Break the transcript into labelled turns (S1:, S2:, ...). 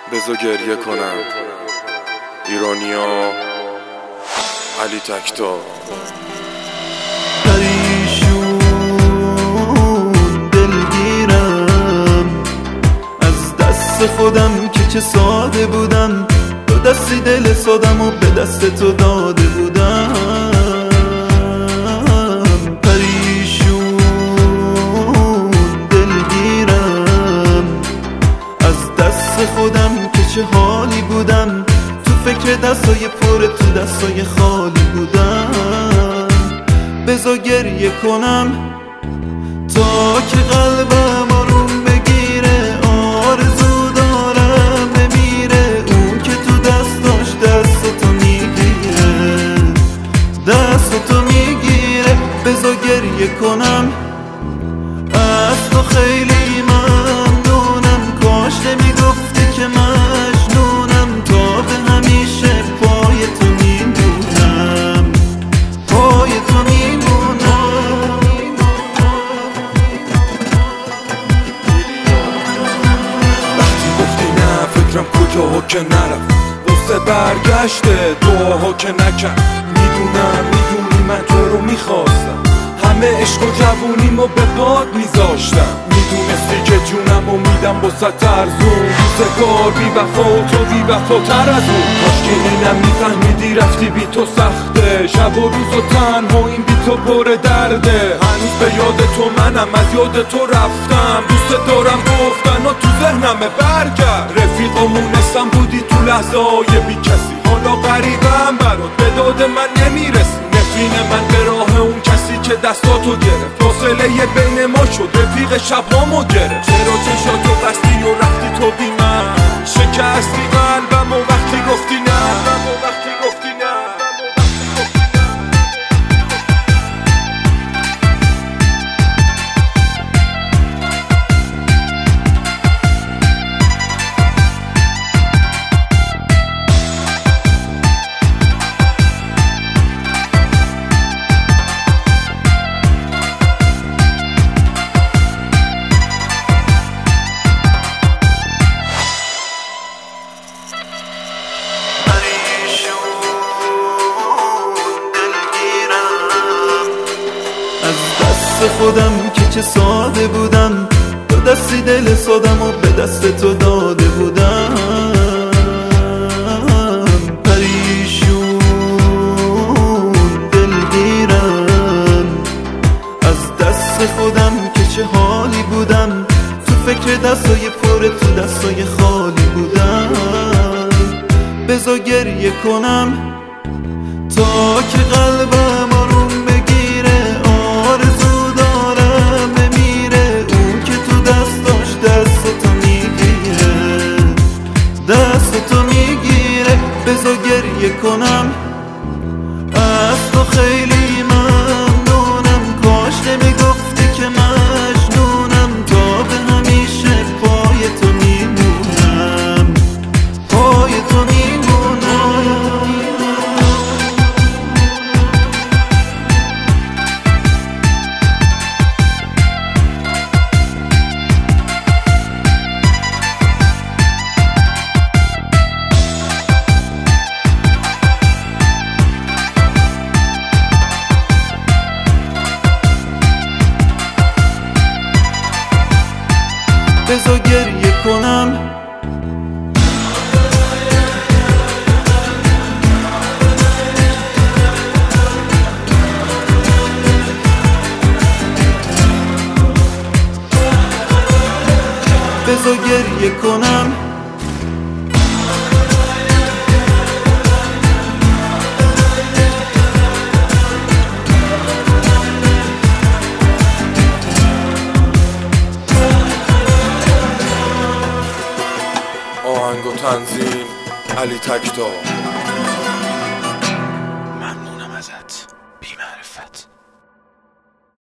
S1: بذار گریه کنم. ایرانیا، علی تکتا.
S2: پریشون دلگیرم از دست خودم که چه ساده بودم، تو دستی دل سادم و به دست تو داده بودم. پریشون دلگیرم از دست خودم که چه حالی بودم، تو فکر دستای پر تو دستای خالی بودم. بذار گریه کنم تا که قلبم آروم بگیره، آرزو دارم بمیره اون که تو دستاش دستتو میگیره، دستتو میگیره. بذار گریه کنم از تو خیلی ممنونم، کاش نمیگفتی که مجنونم، تا به همیشه پای تو میمونم، پای تو میمونم.
S1: وقتی گفتی نه فکرم کجاها که نرفت، واسه برگشته دعاها که نکرد. میدونی من تو رو میخواستم، همه عشق و جوونیمو به باد میذاشتم. میدونستی که جونمو میدم با ست ارزون، روزگار بی وفا و تو بی وفاتر از اون. کاشکی اینم میفهمیدی رفتی بی تو سخته، شب و روز و تنهاییم بی تو پر درده. هنوز به یاد تو منم، از یاد تو رفتم، دوست دارم گفتن و تو ذهنمه برگرد. رفیقامونستم بودی تو لحظه های بی کسی، حالا غریبم برات به داد من نمیرسی. نفرین من به راه اون کسی که دستاتو گرفت، فاصله بین ما شد رفیق شبهامو گرفت. چرا چشاتو بستی و رفتی تو بی من، شکستی قلبم و وقتی گفتی نه.
S2: خودم که چه ساده بودم، تو دستی دل سادم و به دست تو داده بودم. پریشون دلگیرم از دست خودم که چه حالی بودم، تو فکر دستای پر تو دستای خالی بودم. بذار گریه کنم تا که قلبم آروم بگیره، آرزو دستتو میگیره. بذار گریه کنم از تو خیلی ممنونم، کاش نمیگفتی که مجنونم، تا به همیشه پای تو میمونم، پای تو میمونم. بذار گریه کنم بذار گریه کنم.
S1: آهنگ و تنظیم علی تکتا.